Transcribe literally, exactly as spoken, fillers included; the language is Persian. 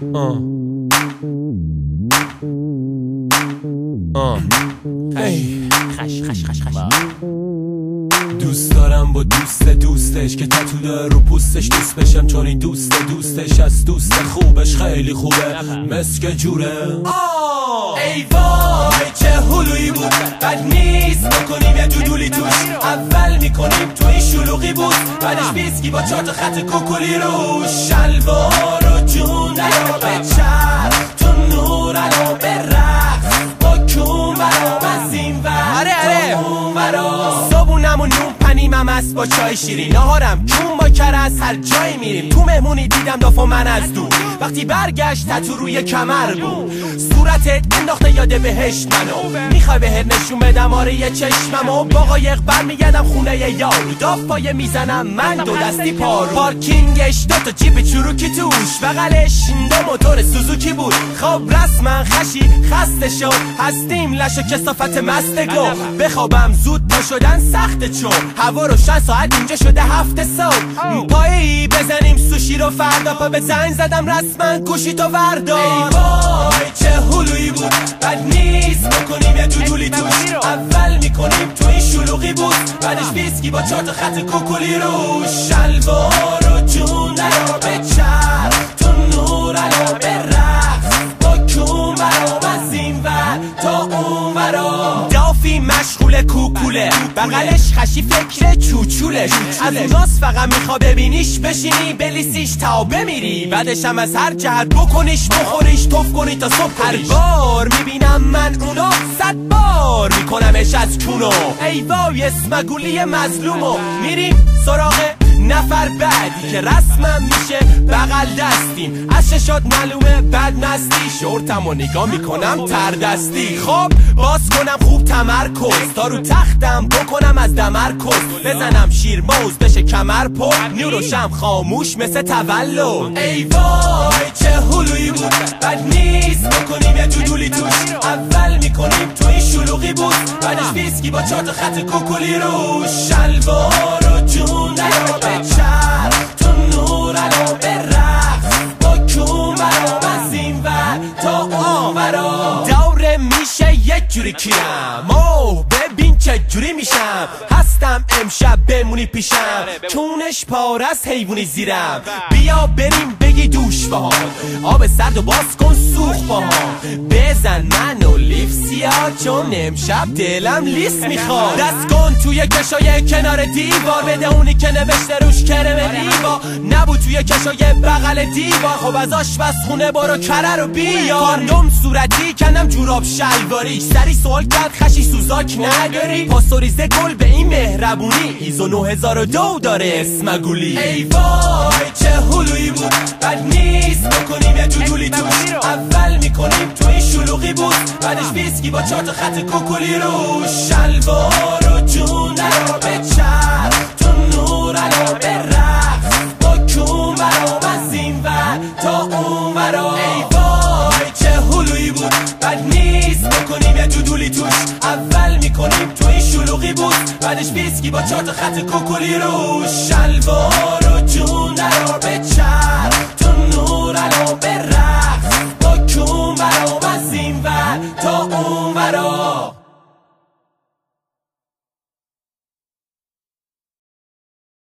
آه آه ای خش خش خش خش دوست دارم با دوست دوستش که تتو داره رو پوستش دوست بشم، چون این دوست دوستش از دوست خوبش خیلی خوبه مسک جوره. ای وای چه هلویی بود، بد نیست بکنیم یه دودولی توش. اول میکنیم تو این شلوغی بود، بعدش بیسکی با چهار تا خط کوکولی روش. شلوار و جون درا به چرخ تو نور الان به رقص با کون برا بزین و تو اون برا. صبونم و نون پنیمم است با چای شیرین، نهارم کون با کرز هر جایی میریم. تو مهمونی دیدم دافا من از دور، وقتی برگشت تتو روی کمر بود. صورتت انداخته یاد بهشت منو، میخوای بهت نشون بدم آره یه چشممو. با قایق برمیگردم خونه یار، دافایه میزنم من دو دستی پارو. پارکینگش دو تا جیب چروکی توش، بغلش دو موتور سوزوکی بود. خب رسما خشی خسته شد، هستیم لش و کثافت مستگو. بخوابم زود پا شدن سخته، چون هوا روشن ساعت اینجا شده هفت صبح. پایی بزنیم سوشی رو فردا، پا به زنگ زدم رسما گوشی تو وردار. ای وای چه هلویی بود، بد نیست بکنیم یه دودولی توش. اول میکنیم تو این شلوغی بود، بعدش بیسکی با چهار تا خط کوکولی روش. شلوار و جون درا به چرخ تو نور الان به رقص با کون برا بزین و تا اون برا. دافی مشغول کوکوله، بغلش خشی فکر چوچولش. از اوناس فقط میخوا ببینیش بشینی بلیسیش تا بمیری، بعدش هم از هر جهت بکنیش بخوریش توف کنی تا صبح کنیش. هر بار میبینم من اونو صد بار میکنمش از کونو. ای وای اسمگولی مظلومو، میریم سراغ نفر بعدی که رسمم میشه بغل دستیم. از ششات معلومه بد مستی، شورتمو نگاه میکنم تر دستی. خب باز کنم خوب تمرکز، تا رو تختم بکنم از دمرکز. بزنم شیر موز بشه کمر پر، نیوروشم خاموش مثل تولد. ای وای چه هلویی بود، بد نیست بکنیم یه دودولی توش. اول میکنیم تو این شلوغی بود، بعدش بیسکی با چهار تا خط کوکولی روش. شلوار و جون درا به چرخ تو نور الان به رقص با کون برا بزین و تا اون برا. دوره میشه یک جوری کیرم، اوه ببین چه جوری میشم. هستم امشب بمونی پیشم، کونش پارست حیوانی زیرم. بیا بریم بگی دوش با آب سرد و باز کن سوخ با بزن منو لیف سیاه، چون امشب دلم لیس میخواد. دست کن توی کشای کنار دیوار، بده اونی که نوشته روش کرم ریوا. نبود توی کشای بغل دیوار، خب از آشپزخونه برو کره رو بیار. کاندوم صورتی کنم جوراب شلواریش، سری سوال کرد خشی سوزاک نداری. پاسوریزه گل به این مهربونی، ایزو نه هزار و دو داره اسمگولی. ای وای چه هلویی بود، بد نیست بکنیم یه دودولی توش. اول میکنیم تو این شلوغی بود، بعدش بیسکی با چهار تا خط کوکولی روش. شلوار و جون درا به چرخ تو نور الان به رقص با کون برا بزین و تا اون برا. ای وای چه هلویی بود، بد نیست بکنیم یه دودولی توش. اول میکنیم تو این شلوغی بود، بعدش بیسکی با چهار تا خط کوکولی روش.